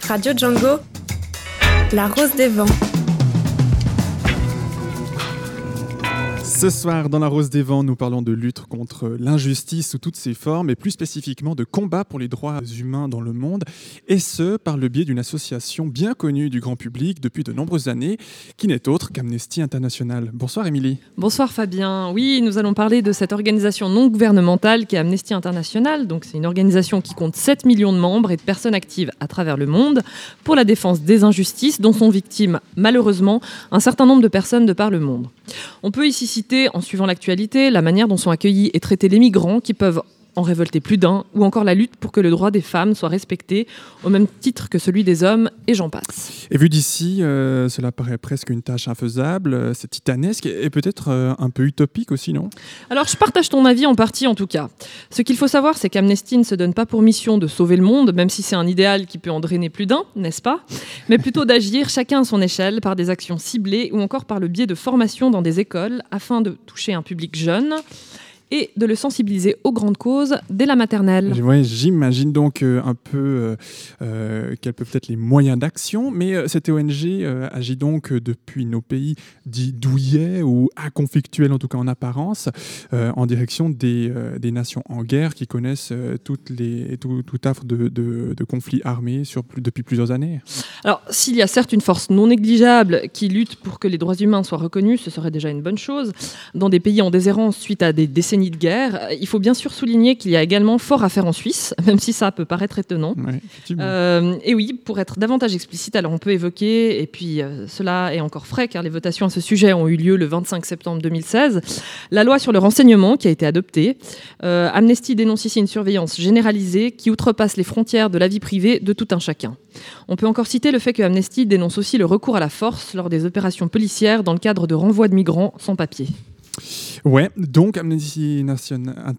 Radio Django, la rose des vents. Ce soir, dans La Rose des Vents, nous parlons de lutte contre l'injustice sous toutes ses formes et plus spécifiquement de combat pour les droits humains dans le monde, et ce, par le biais d'une association bien connue du grand public depuis de nombreuses années, qui n'est autre qu'Amnesty International. Bonsoir Émilie. Bonsoir Fabien. Oui, nous allons parler de cette organisation non gouvernementale qui est Amnesty International. Donc, c'est une organisation qui compte 7 millions de membres et de personnes actives à travers le monde pour la défense des injustices dont sont victimes, malheureusement, un certain nombre de personnes de par le monde. On peut ici citer, en suivant l'actualité, la manière dont sont accueillis et traités les migrants qui peuvent en révolter plus d'un, ou encore la lutte pour que le droit des femmes soit respecté au même titre que celui des hommes, et j'en passe. Et vu d'ici, cela paraît presque une tâche infaisable, c'est titanesque et peut-être un peu utopique aussi, non ? Alors, je partage ton avis en partie en tout cas. Ce qu'il faut savoir, c'est qu'Amnesty ne se donne pas pour mission de sauver le monde, même si c'est un idéal qui peut en drainer plus d'un, n'est-ce pas ? Mais plutôt d'agir chacun à son échelle par des actions ciblées ou encore par le biais de formations dans des écoles afin de toucher un public jeune et de le sensibiliser aux grandes causes dès la maternelle. Ouais, j'imagine donc un peu quels peuvent être les moyens d'action, mais cette ONG agit donc depuis nos pays dits douillets ou inconflictuels, en tout cas en apparence, en direction des nations en guerre qui connaissent tout affre de conflits armés depuis plusieurs années. Alors, s'il y a certes une force non négligeable qui lutte pour que les droits humains soient reconnus, ce serait déjà une bonne chose. Dans des pays en déshérence suite à des décennies de guerre, il faut bien sûr souligner qu'il y a également fort à faire en Suisse, même si ça peut paraître étonnant. Ouais, et oui, pour être davantage explicite, alors on peut évoquer, et puis cela est encore frais car les votations à ce sujet ont eu lieu le 25 septembre 2016, la loi sur le renseignement qui a été adoptée. Amnesty dénonce ici une surveillance généralisée qui outrepasse les frontières de la vie privée de tout un chacun. On peut encore citer le fait que Amnesty dénonce aussi le recours à la force lors des opérations policières dans le cadre de renvoi de migrants sans papier. Ouais, donc Amnesty International,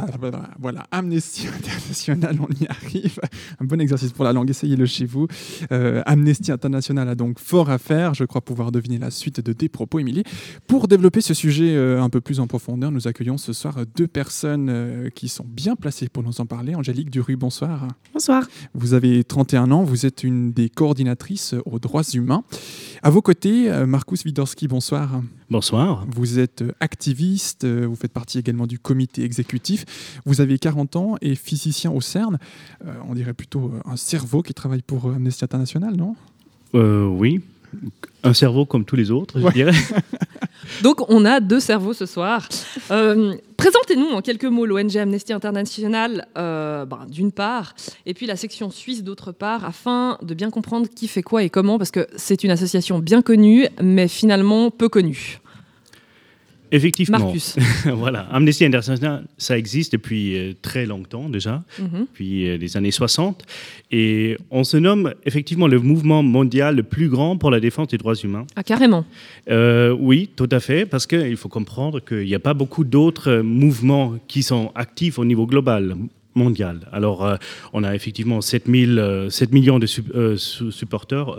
Amnesty International, on y arrive. Un bon exercice pour la langue, essayez-le chez vous. Amnesty International a donc fort à faire, je crois pouvoir deviner la suite de tes propos, Émilie. Pour développer ce sujet un peu plus en profondeur, nous accueillons ce soir deux personnes qui sont bien placées pour nous en parler. Angélique Duruy, bonsoir. Bonsoir. Vous avez 31 ans, vous êtes une des coordinatrices aux droits humains. À vos côtés, Markus Widerski, bonsoir. Bonsoir. Vous êtes activiste, vous faites partie également du comité exécutif. Vous avez 40 ans et physicien au CERN. On dirait plutôt un cerveau qui travaille pour Amnesty International, non ? Oui, un cerveau comme tous les autres, je dirais. Donc, on a deux cerveaux ce soir. Présentez-nous en quelques mots l'ONG Amnesty International, d'une part, et puis la section suisse d'autre part, afin de bien comprendre qui fait quoi et comment, parce que c'est une association bien connue, mais finalement peu connue. Effectivement. Marcus. Voilà, Amnesty International, ça existe depuis très longtemps déjà, depuis les années 60. Et on se nomme effectivement le mouvement mondial le plus grand pour la défense des droits humains. Ah, carrément. Oui, tout à fait, parce qu'il faut comprendre qu'il n'y a pas beaucoup d'autres mouvements qui sont actifs au niveau global. Mondial. Alors, on a effectivement 7 millions de supporters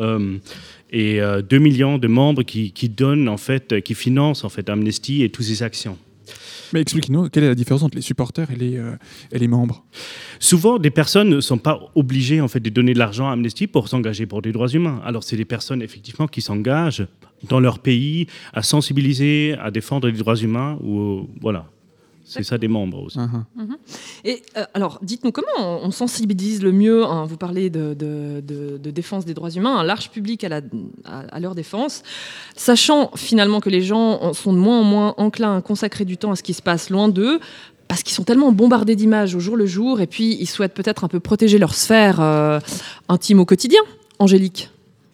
et 2 millions de membres qui donnent, en fait, qui financent en fait Amnesty et toutes ces actions. Mais expliquez-nous, quelle est la différence entre les supporters et les membres ? Souvent, des personnes ne sont pas obligées en fait, de donner de l'argent à Amnesty pour s'engager pour des droits humains. Alors, c'est des personnes effectivement qui s'engagent dans leur pays à sensibiliser, à défendre les droits humains ou voilà. C'est ça des membres aussi. Et alors, dites-nous comment on sensibilise le mieux, hein, vous parlez de défense des droits humains, un large public à leur défense, sachant finalement que les gens sont de moins en moins enclins à consacrer du temps à ce qui se passe loin d'eux, parce qu'ils sont tellement bombardés d'images au jour le jour, et puis ils souhaitent peut-être un peu protéger leur sphère intime au quotidien. Angélique ?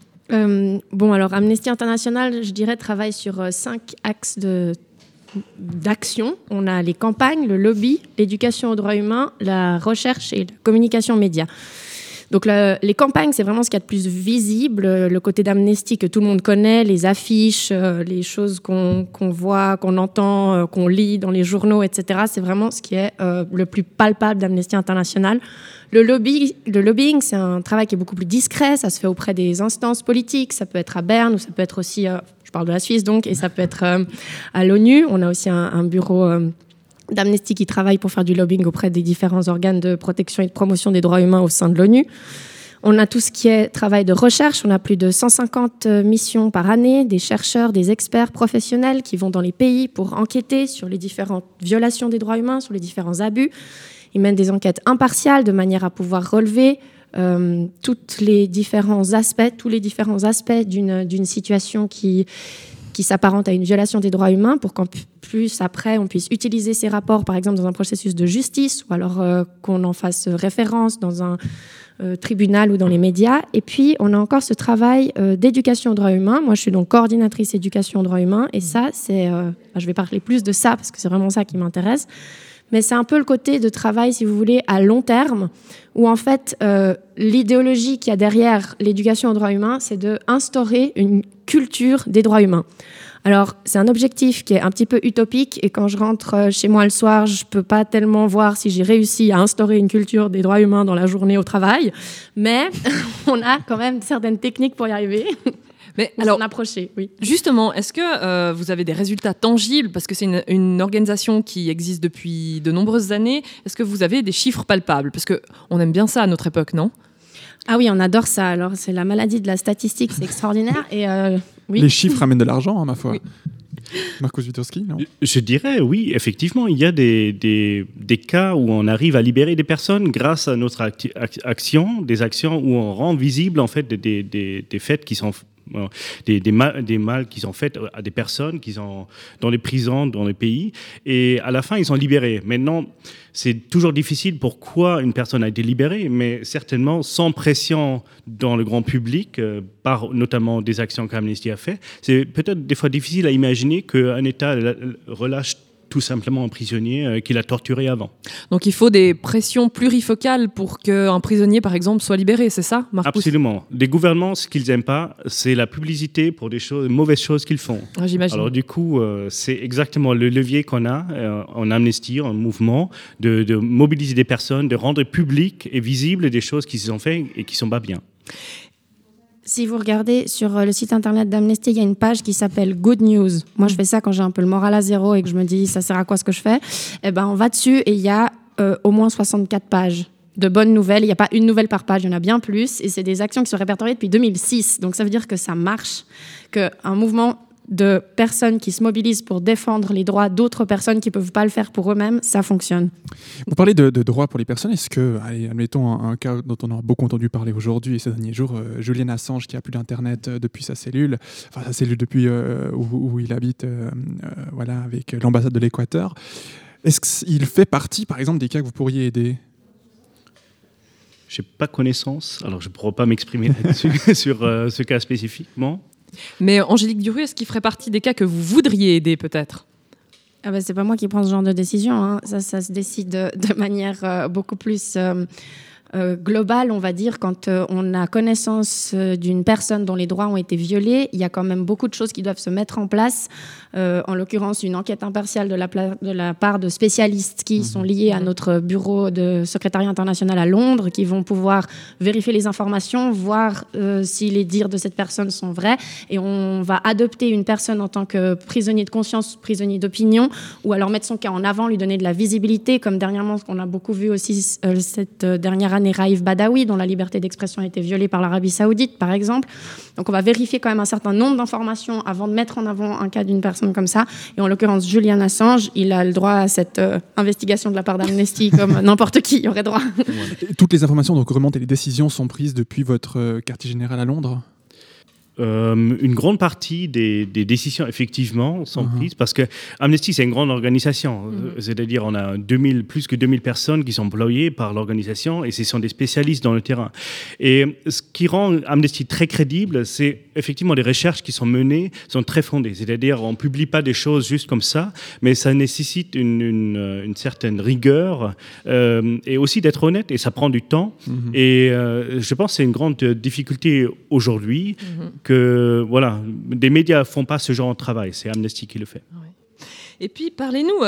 Alors Amnesty International, je dirais, travaille sur 5 axes d'action. On a les campagnes, le lobby, l'éducation aux droits humains, la recherche et la communication média. Donc les campagnes, c'est vraiment ce qu'il y a de plus visible, le côté d'Amnesty que tout le monde connaît, les affiches, les choses qu'on voit, qu'on entend, qu'on lit dans les journaux, etc. C'est vraiment ce qui est le plus palpable d'Amnesty International. Le lobbying, c'est un travail qui est beaucoup plus discret, ça se fait auprès des instances politiques, ça peut être à Berne ou ça peut être aussi, je parle de la Suisse donc, et ça peut être à l'ONU. On a aussi un bureau d'Amnesty qui travaille pour faire du lobbying auprès des différents organes de protection et de promotion des droits humains au sein de l'ONU. On a tout ce qui est travail de recherche. On a plus de 150 missions par année, des chercheurs, des experts professionnels qui vont dans les pays pour enquêter sur les différentes violations des droits humains, sur les différents abus. Ils mènent des enquêtes impartiales de manière à pouvoir relever tous les différents aspects d'une situation qui s'apparente à une violation des droits humains pour qu'en plus, après, on puisse utiliser ces rapports, par exemple, dans un processus de justice ou alors qu'on en fasse référence dans un tribunal ou dans les médias. Et puis, on a encore ce travail d'éducation aux droits humains. Moi, je suis donc coordinatrice éducation aux droits humains. Et ça, je vais parler plus de ça parce que c'est vraiment ça qui m'intéresse. Mais c'est un peu le côté de travail, si vous voulez, à long terme, où en fait, l'idéologie qu'il y a derrière l'éducation aux droits humains, c'est d'instaurer une culture des droits humains. Alors, c'est un objectif qui est un petit peu utopique, et quand je rentre chez moi le soir, je ne peux pas tellement voir si j'ai réussi à instaurer une culture des droits humains dans la journée au travail, mais on a quand même certaines techniques pour y arriver. Mais alors, approcher, oui. Justement, est-ce que vous avez des résultats tangibles, parce que c'est une organisation qui existe depuis de nombreuses années. Est-ce que vous avez des chiffres palpables? Parce qu'on aime bien ça à notre époque, non? Ah oui, on adore ça. Alors, c'est la maladie de la statistique, c'est extraordinaire. Et, oui. Les chiffres amènent de l'argent, ma foi. Oui. Marcos Witkowski, non? Je dirais, oui, effectivement, il y a des cas où on arrive à libérer des personnes grâce à notre action, des actions où on rend visible en fait des faits qui sont des mal qui sont faits à des personnes qui sont dans les prisons, dans les pays, et à la fin, ils sont libérés. Maintenant, c'est toujours difficile pourquoi une personne a été libérée, mais certainement sans pression dans le grand public, par notamment des actions qu'Amnesty a fait. C'est peut-être des fois difficile à imaginer qu'un État relâche tout simplement un prisonnier qu'il a torturé avant. Donc il faut des pressions plurifocales pour qu'un prisonnier, par exemple, soit libéré, c'est ça, Marcus? Absolument. Les gouvernements, ce qu'ils n'aiment pas, c'est la publicité pour des mauvaises choses qu'ils font. Ah, j'imagine. Alors du coup, c'est exactement le levier qu'on a en Amnesty, en mouvement, de mobiliser des personnes, de rendre public et visible des choses qui se sont faites et qui ne sont pas bien. Si vous regardez sur le site internet d'Amnesty, il y a une page qui s'appelle Good News. Moi, je fais ça quand j'ai un peu le moral à zéro et que je me dis ça sert à quoi ce que je fais. Eh ben, on va dessus et il y a au moins 64 pages de bonnes nouvelles. Il n'y a pas une nouvelle par page, il y en a bien plus. Et c'est des actions qui sont répertoriées depuis 2006. Donc ça veut dire que ça marche, qu'un mouvement de personnes qui se mobilisent pour défendre les droits d'autres personnes qui ne peuvent pas le faire pour eux-mêmes, ça fonctionne. Vous parlez de droits pour les personnes. Est-ce que, allez, admettons un cas dont on a beaucoup entendu parler aujourd'hui et ces derniers jours, Julian Assange qui n'a plus d'Internet depuis sa cellule depuis où il habite voilà, avec l'ambassade de l'Équateur. Est-ce qu'il fait partie, par exemple, des cas que vous pourriez aider ? Je n'ai pas connaissance, alors je ne pourrais pas m'exprimer là-dessus sur ce cas spécifiquement. Mais Angélique Duru, est-ce qu'il ferait partie des cas que vous voudriez aider peut-être ? Ah ben, c'est pas moi qui prends ce genre de décision, hein. Ça se décide de manière beaucoup plus globale, on va dire. Quand on a connaissance d'une personne dont les droits ont été violés, il y a quand même beaucoup de choses qui doivent se mettre en place. En l'occurrence, une enquête impartiale de la part de spécialistes qui sont liés à notre bureau de secrétariat international à Londres, qui vont pouvoir vérifier les informations, voir si les dires de cette personne sont vrais. Et on va adopter une personne en tant que prisonnier de conscience, prisonnier d'opinion, ou alors mettre son cas en avant, lui donner de la visibilité, comme dernièrement, ce qu'on a beaucoup vu aussi cette dernière année, Raif Badawi, dont la liberté d'expression a été violée par l'Arabie Saoudite, par exemple. Donc on va vérifier quand même un certain nombre d'informations avant de mettre en avant un cas d'une personne comme ça. Et en l'occurrence, Julian Assange, il a le droit à cette investigation de la part d'Amnesty comme n'importe qui y aurait droit. Toutes les informations donc remontent et les décisions sont prises depuis votre quartier général à Londres ? Une grande partie des décisions, effectivement, sont prises parce que Amnesty, c'est une grande organisation. C'est-à-dire, on a plus que 2000 personnes qui sont employées par l'organisation et ce sont des spécialistes dans le terrain. Et ce qui rend Amnesty très crédible, c'est effectivement les recherches qui sont menées sont très fondées. C'est-à-dire, on ne publie pas des choses juste comme ça, mais ça nécessite une certaine rigueur et aussi d'être honnête, et ça prend du temps. Et je pense que c'est une grande difficulté aujourd'hui que voilà, des médias ne font pas ce genre de travail, c'est Amnesty qui le fait. Ouais. Et puis, parlez-nous,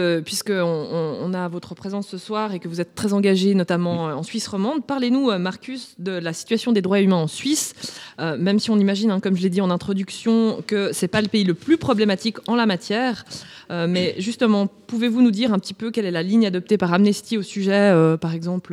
puisqu'on a votre présence ce soir et que vous êtes très engagé, notamment en Suisse romande, parlez-nous, Marcus, de la situation des droits humains en Suisse, même si on imagine, comme je l'ai dit en introduction, que ce n'est pas le pays le plus problématique en la matière. Mais justement, pouvez-vous nous dire un petit peu quelle est la ligne adoptée par Amnesty au sujet, par exemple,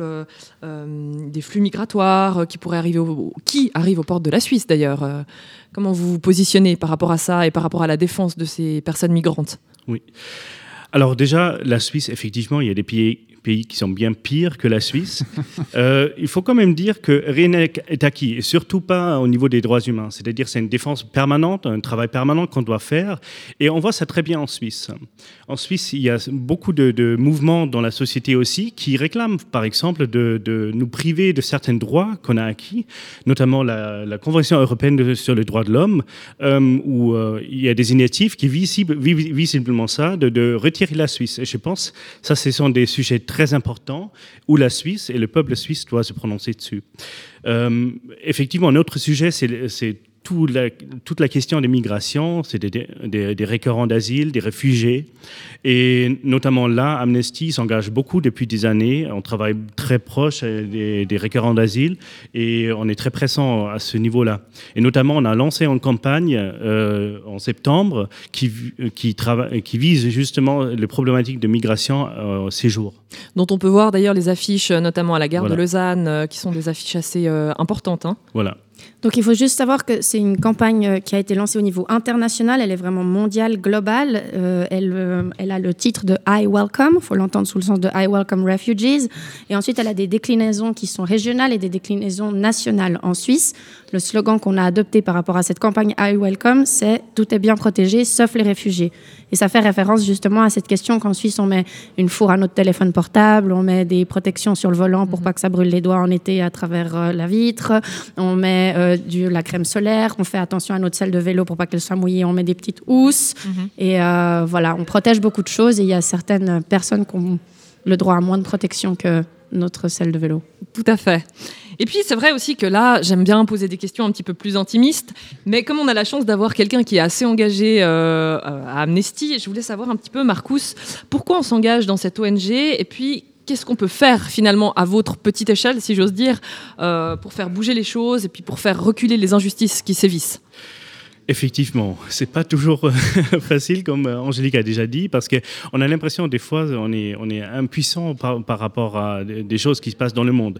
des flux migratoires qui arrivent aux portes de la Suisse, d'ailleurs. Comment vous vous positionnez par rapport à ça et par rapport à la défense de ces personnes migrantes ? Oui. Alors déjà, la Suisse, effectivement, il y a des pays qui sont bien pires que la Suisse. Il faut quand même dire que rien n'est acquis, et surtout pas au niveau des droits humains. C'est-à-dire c'est une défense permanente, un travail permanent qu'on doit faire, et on voit ça très bien en Suisse. En Suisse, il y a beaucoup de mouvements dans la société aussi qui réclament, par exemple, de nous priver de certains droits qu'on a acquis, notamment la Convention européenne sur les droits de l'homme, où il y a des initiatives qui visent visiblement ça, de retirer la Suisse. Et je pense que ça, ce sont des sujets très important, où la Suisse et le peuple suisse doivent se prononcer dessus. Effectivement, un autre sujet, c'est toute la question des migrations, c'est des requérants d'asile, des réfugiés. Et notamment là, Amnesty s'engage beaucoup depuis des années. On travaille très proche des requérants d'asile et on est très pressant à ce niveau-là. Et notamment, on a lancé une campagne en septembre qui vise justement les problématiques de migration au séjour. Dont on peut voir d'ailleurs les affiches, notamment à la gare de Lausanne, qui sont des affiches assez importantes. Voilà. Donc il faut juste savoir que c'est une campagne qui a été lancée au niveau international, elle est vraiment mondiale, globale. Elle a le titre de I Welcome, il faut l'entendre sous le sens de I Welcome Refugees. Et ensuite, elle a des déclinaisons qui sont régionales et des déclinaisons nationales en Suisse. Le slogan qu'on a adopté par rapport à cette campagne I Welcome, c'est « Tout est bien protégé, sauf les réfugiés ». Et ça fait référence justement à cette question qu'en Suisse, on met une fourre à notre téléphone portable, on met des protections sur le volant pour pas que ça brûle les doigts en été à travers la vitre, on met de la crème solaire, on fait attention à notre selle de vélo pour pas qu'elle soit mouillée, on met des petites housses. Et voilà, on protège beaucoup de choses et il y a certaines personnes qui ont le droit à moins de protection que notre selle de vélo. Tout à fait. Et puis, c'est vrai aussi que là, j'aime bien poser des questions un petit peu plus intimistes, mais comme on a la chance d'avoir quelqu'un qui est assez engagé à Amnesty, je voulais savoir un petit peu, Marcus, pourquoi on s'engage dans cette ONG et puis qu'est-ce qu'on peut faire finalement à votre petite échelle, si j'ose dire, pour faire bouger les choses et puis pour faire reculer les injustices qui sévissent ? Effectivement, c'est pas toujours facile, comme Angélique a déjà dit, parce qu'on a l'impression des fois on est impuissant par rapport à des choses qui se passent dans le monde.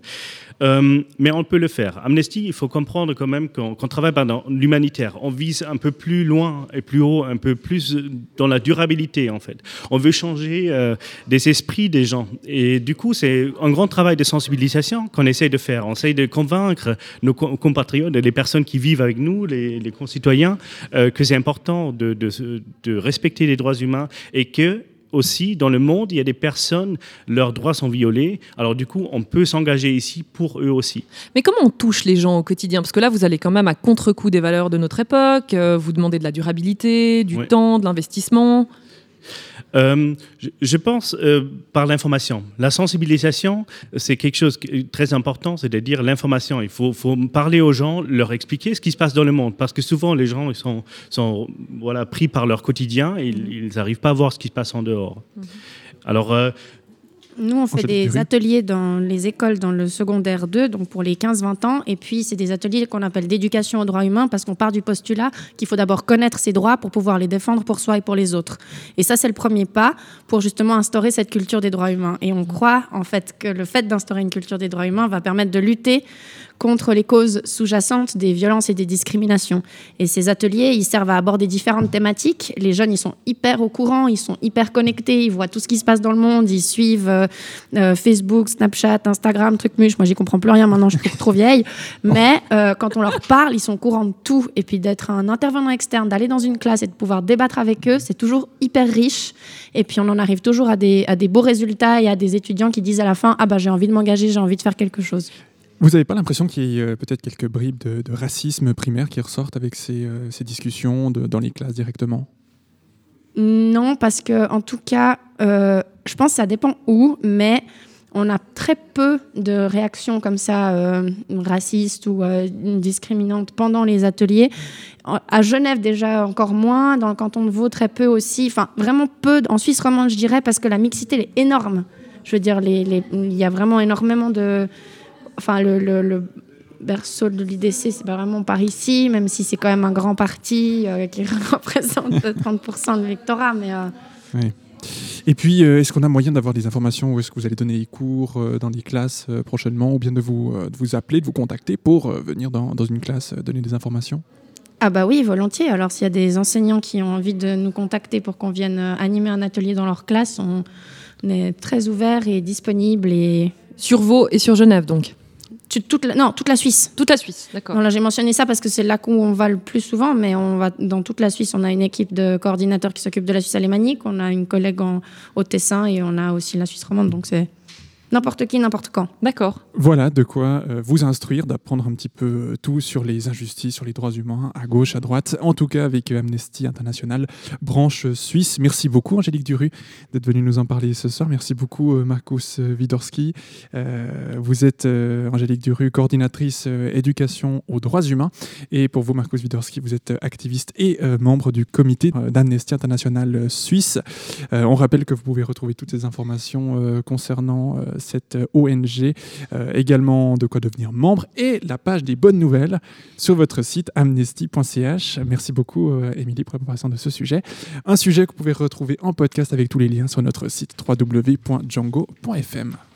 Mais on peut le faire. Amnesty, il faut comprendre quand même qu'on travaille dans l'humanitaire. On vise un peu plus loin et plus haut, un peu plus dans la durabilité en fait. On veut changer des esprits des gens. Et du coup, c'est un grand travail de sensibilisation qu'on essaie de faire. On essaie de convaincre nos compatriotes, les personnes qui vivent avec nous, les concitoyens, que c'est important de respecter les droits humains et que aussi, dans le monde, il y a des personnes, leurs droits sont violés. Alors du coup, on peut s'engager ici pour eux aussi. Mais comment on touche les gens au quotidien ? Parce que là, vous allez quand même à contre-coup des valeurs de notre époque, vous demandez de la durabilité, du temps, de l'investissement. Je pense par l'information. La sensibilisation, c'est quelque chose de très important, c'est-à-dire l'information. Il faut parler aux gens, leur expliquer ce qui se passe dans le monde, parce que souvent les gens ils sont pris par leur quotidien et ils n'arrivent pas à voir ce qui se passe en dehors. Alors, nous, on fait des ateliers dans les écoles, dans le secondaire 2, donc pour les 15-20 ans. Et puis, c'est des ateliers qu'on appelle d'éducation aux droits humains parce qu'on part du postulat qu'il faut d'abord connaître ses droits pour pouvoir les défendre pour soi et pour les autres. Et ça, c'est le premier pas pour justement instaurer cette culture des droits humains. Et on croit, en fait, que le fait d'instaurer une culture des droits humains va permettre de lutter contre les causes sous-jacentes des violences et des discriminations. Et ces ateliers, ils servent à aborder différentes thématiques. Les jeunes, ils sont hyper au courant, ils sont hyper connectés, ils voient tout ce qui se passe dans le monde, ils suivent Facebook, Snapchat, Instagram, truc muche. Moi, j'y comprends plus rien maintenant, je suis trop vieille. Mais quand on leur parle, ils sont au courant de tout. Et puis d'être un intervenant externe, d'aller dans une classe et de pouvoir débattre avec eux, c'est toujours hyper riche. Et puis on en arrive toujours à des beaux résultats et à des étudiants qui disent à la fin « Ah bah j'ai envie de m'engager, j'ai envie de faire quelque chose ». Vous n'avez pas l'impression qu'il y ait peut-être quelques bribes de racisme primaire qui ressortent avec ces discussions dans les classes directement ? Non, parce que en tout cas, je pense que ça dépend où, mais on a très peu de réactions comme ça, racistes ou discriminantes pendant les ateliers. À Genève, déjà, encore moins. Dans le canton de Vaud, très peu aussi. Enfin, vraiment peu. En Suisse romande, je dirais, parce que la mixité, elle est énorme. Je veux dire, il y a vraiment énormément de... Enfin, le berceau de l'IDC, c'est pas vraiment par ici, même si c'est quand même un grand parti qui représente 30% de l'électorat. Mais, Oui. Et puis, est-ce qu'on a moyen d'avoir des informations? Où est-ce que vous allez donner les cours dans les classes prochainement, ou bien de vous appeler, de vous contacter pour venir dans une classe donner des informations? Ah bah oui, volontiers. Alors, s'il y a des enseignants qui ont envie de nous contacter pour qu'on vienne animer un atelier dans leur classe, on est très ouvert et disponible. Et... Sur Vaud et sur Genève, donc? Toute la Suisse. Toute la Suisse, d'accord. Non, là, j'ai mentionné ça parce que c'est là où on va le plus souvent, mais on va dans toute la Suisse. On a une équipe de coordinateurs qui s'occupe de la Suisse alémanique, on a une collègue au Tessin et on a aussi la Suisse romande, donc c'est n'importe qui, n'importe quand. D'accord. Voilà de quoi vous instruire, d'apprendre un petit peu tout sur les injustices, sur les droits humains, à gauche, à droite, en tout cas avec Amnesty International, branche suisse. Merci beaucoup Angélique Duru d'être venue nous en parler ce soir. Merci beaucoup Markus Widerski. Vous êtes Angélique Duru, coordinatrice éducation aux droits humains. Et pour vous Markus Widerski, vous êtes activiste et membre du comité d'Amnesty International Suisse. On rappelle que vous pouvez retrouver toutes ces informations concernant cette ONG, également de quoi devenir membre, et la page des bonnes nouvelles sur votre site amnesty.ch. Merci beaucoup Émilie pour la préparation de ce sujet. Un sujet que vous pouvez retrouver en podcast avec tous les liens sur notre site www.django.fm.